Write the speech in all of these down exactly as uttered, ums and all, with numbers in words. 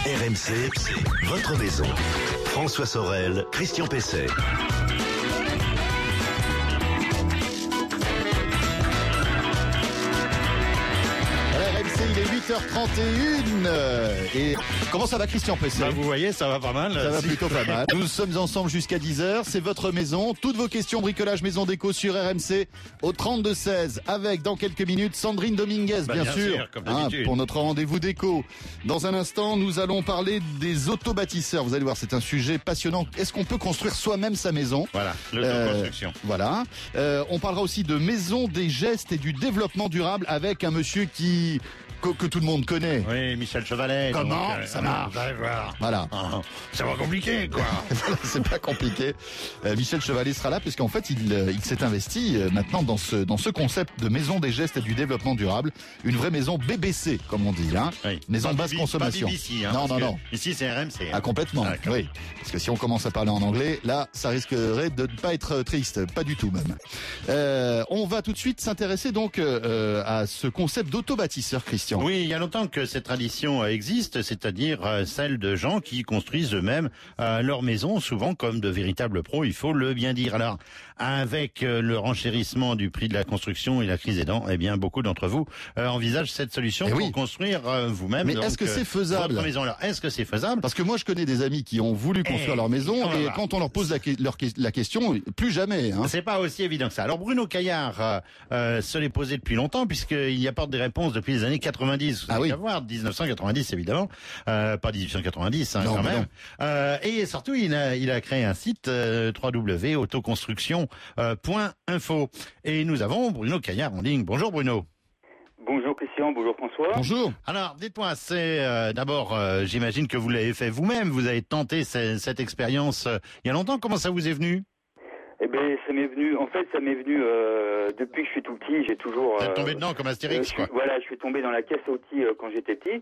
R M C, votre maison. François Sorel, Christian Pesset. Il est huit heures trente et une et comment ça va Christian Pesset? Bah, vous voyez, ça va pas mal. Ça va plutôt pas mal. Nous sommes ensemble jusqu'à dix heures, c'est votre maison. Toutes vos questions bricolage maison déco sur R M C au trente-deux seize avec dans quelques minutes Sandrine Dominguez, bah, bien, bien sûr, sûr comme hein, pour notre rendez-vous déco. Dans un instant, nous allons parler des autobâtisseurs. Vous allez voir, c'est un sujet passionnant. Est-ce qu'on peut construire soi-même sa maison? Voilà, l'autoconstruction. Euh, voilà. Euh, on parlera aussi de maison des gestes et du développement durable avec un monsieur qui que, que tout le monde connaît. Oui, Michel Chevalet. Comment donc, euh, ça marche? Vous allez voir. Voilà. Ah, ça va compliquer, quoi. C'est pas compliqué. Euh, Michel Chevalet sera là puisqu'en fait il, euh, il s'est investi euh, maintenant dans ce dans ce concept de maison des gestes et du développement durable, une vraie maison B B C comme on dit, hein. Oui. Maison Pas basse B B, consommation. Pas B B C, hein, non non que non. Ici c'est R M C. Hein. Ah complètement. Ah, oui. Parce que si on commence à parler en anglais, là ça risquerait de ne pas être triste, pas du tout même. Euh, on va tout de suite s'intéresser donc euh, à ce concept d'autobâtisseur, Christian. Oui, il y a longtemps que cette tradition existe, c'est-à-dire euh, celle de gens qui construisent eux-mêmes euh, leur maison, souvent comme de véritables pros, il faut le bien dire. Alors, avec euh, le renchérissement du prix de la construction et la crise aidant, eh bien, beaucoup d'entre vous euh, envisagent cette solution eh pour oui. construire euh, vous-même. Mais est-ce que c'est faisable? Votre maison. Alors, est-ce que c'est faisable? Parce que moi, je connais des amis qui ont voulu construire et leur maison oh et là. quand on leur pose la, leur, la question, plus jamais. Hein. C'est pas aussi évident que ça. Alors Bruno Caillard euh, euh, se l'est posé depuis longtemps puisqu'il y apporte des réponses depuis les années quatre-vingt-dix. Vous ah oui. Voir, dix-neuf cent quatre-vingt-dix évidemment, euh, pas dix-huit cent quatre-vingt-dix hein, non, quand même. Non. Euh, et surtout il a, il a créé un site euh, w w w point autoconstruction point info et nous avons Bruno Caillard en ligne. Bonjour Bruno. Bonjour Christian, bonjour François. Bonjour. Alors, dites-moi, c'est euh, d'abord, euh, j'imagine que vous l'avez fait vous-même, vous avez tenté ce, cette expérience euh, il y a longtemps. Comment ça vous est venu? Eh ben, ça m'est venu. En fait, ça m'est venu euh, depuis que je suis tout petit. J'ai toujours. Vous êtes euh, tombé dedans comme Astérix, euh, je quoi. suis, voilà, je suis tombé dans la caisse à outils euh, quand j'étais petit.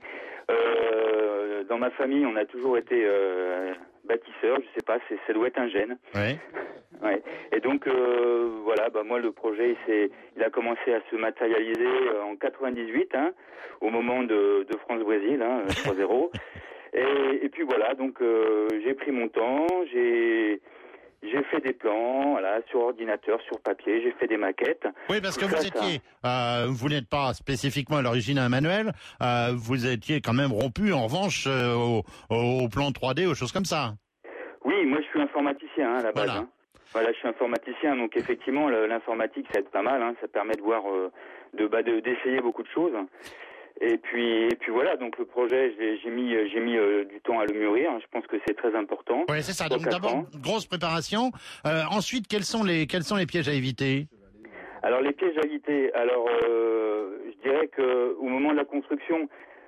Euh, dans ma famille, on a toujours été euh, bâtisseurs. Je sais pas, c'est, ça doit être un gène. Ouais. Ouais. Et donc euh, voilà, bah moi le projet, il, s'est, il a commencé à se matérialiser euh, en quatre-vingt-dix-huit, hein, au moment de, de France-Brésil, hein, trois zéro. et, et puis voilà, donc euh, j'ai pris mon temps, j'ai j'ai fait des plans, voilà, sur ordinateur, sur papier, j'ai fait des maquettes. Oui, parce que Tout vous ça, étiez, euh, vous n'êtes pas spécifiquement à l'origine un manuel, euh, vous étiez quand même rompu en revanche euh, au, au plan trois D, aux choses comme ça. Oui, moi je suis informaticien hein, à la base. Voilà. Hein. Voilà, je suis informaticien, donc effectivement l'informatique ça aide pas mal, hein, ça permet de voir, euh, de, bah, de d'essayer beaucoup de choses. Et puis, et puis voilà, donc le projet, j'ai, j'ai mis, j'ai mis euh, du temps à le mûrir. Je pense que c'est très important. Oui, c'est ça. Donc d'abord, grosse préparation. Euh, ensuite, quels sont les, quels sont les pièges à éviter? Alors les pièges à éviter. Alors, euh, je dirais que au moment de la construction,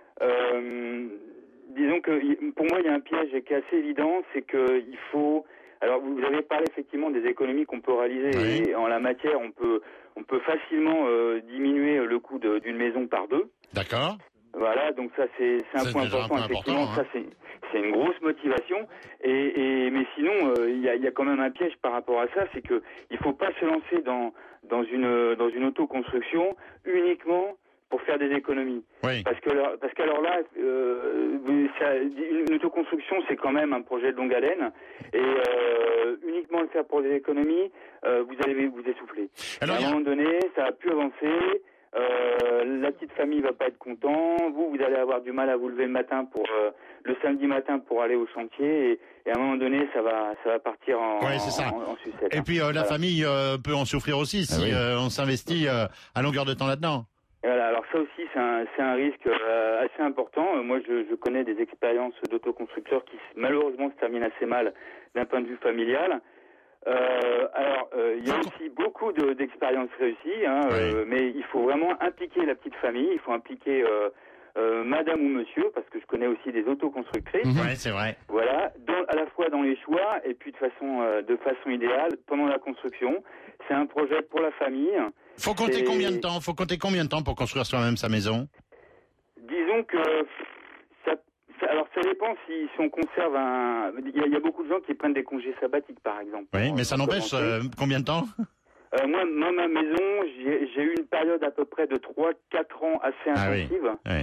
euh, disons que pour moi, il y a un piège qui est assez évident, c'est que il faut. Alors, vous avez parlé effectivement des économies qu'on peut réaliser oui. Et en la matière, on peut, on peut facilement euh, diminuer le coût de, d'une maison par deux. D'accord. Voilà, donc ça c'est, c'est un c'est point important. Un point effectivement, important, hein. ça c'est, c'est une grosse motivation. Et, et mais sinon, il euh, y, a, y a quand même un piège par rapport à ça, c'est que il faut pas se lancer dans dans une dans une autoconstruction uniquement pour faire des économies. Oui. Parce que parce qu'alors là, euh, ça, une autoconstruction, c'est quand même un projet de longue haleine, et euh, uniquement le faire pour des économies, euh, vous allez vous essouffler. Alors, à un a... moment donné, ça a pu avancer. Euh, la petite famille va pas être content. Vous, vous allez avoir du mal à vous lever le matin pour euh, le samedi matin pour aller au chantier, et, et à un moment donné, ça va ça va partir en, ouais, c'est ça. en, en sucette. Et puis euh, la voilà. famille euh, peut en souffrir aussi si ah oui. euh, on s'investit euh, à longueur de temps là-dedans. Voilà, alors ça aussi c'est un c'est un risque euh, assez important. Moi je, je connais des expériences d'autoconstructeurs qui malheureusement se terminent assez mal d'un point de vue familial. Euh, alors euh, il y a aussi beaucoup de, d'expériences réussies, hein, oui. euh, mais il faut vraiment impliquer la petite famille, il faut impliquer euh, euh, madame ou monsieur, parce que je connais aussi des autoconstructrices. Mmh. Ouais, c'est vrai. Voilà, dans, à la fois dans les choix et puis de façon euh, de façon idéale pendant la construction. C'est un projet pour la famille. Faut compter c'est... combien de temps Faut compter combien de temps pour construire soi-même sa maison? Disons que ça, ça, alors ça dépend si, si on conserve un. Il y, y a beaucoup de gens qui prennent des congés sabbatiques, par exemple. Oui, mais ça n'empêche euh, combien de temps? euh, moi, moi, ma maison, j'ai, j'ai eu une période à peu près de trois quatre ans assez intensive. Ah oui. Oui.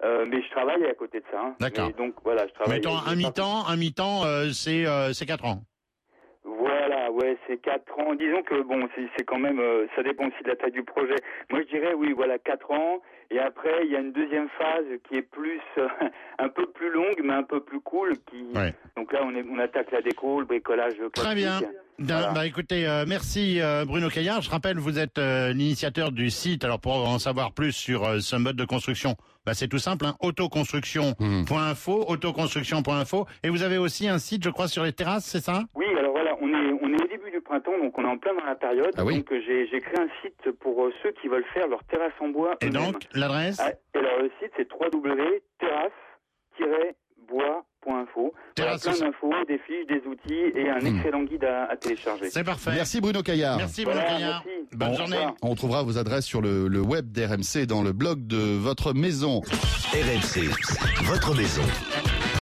Euh, mais je travaille à côté de ça. Hein. D'accord. Et donc voilà, je travaille. Mettons un mi-temps, un mi-temps, euh, c'est euh, c'est quatre ans. Voilà, ouais, c'est quatre ans. Disons que bon, c'est, c'est quand même, euh, ça dépend aussi de la taille du projet. Moi, je dirais oui, voilà, quatre ans. Et après, il y a une deuxième phase qui est plus, euh, un peu plus longue, mais un peu plus cool. Qui, ouais. Donc là, on, est, on attaque la déco, le bricolage classique. Très bien. Voilà. Bah écoutez, euh, merci euh, Bruno Caillard. Je rappelle, vous êtes euh, l'initiateur du site. Alors pour en savoir plus sur euh, ce mode de construction, bah c'est tout simple, hein, autoconstruction point info, mmh. autoconstruction point info. Et vous avez aussi un site, je crois, sur les terrasses, c'est ça? Oui, alors voilà, on est on est au début du printemps, donc on est en plein dans la période. Ah oui. Donc j'ai j'ai créé un site pour euh, ceux qui veulent faire leur terrasse en bois. Et eux-mêmes. donc l'adresse? Ah, et alors le site c'est w w w point terrasse bois point info. Voilà, plein d'infos, des fiches, des outils et un mmh. excellent guide à, à télécharger. C'est parfait. Merci Bruno Caillard. Merci Bruno voilà, Caillard. Merci. Bonne on, journée. On trouvera vos adresses sur le, le web d'R M C dans le blog de votre maison. R M C, votre maison.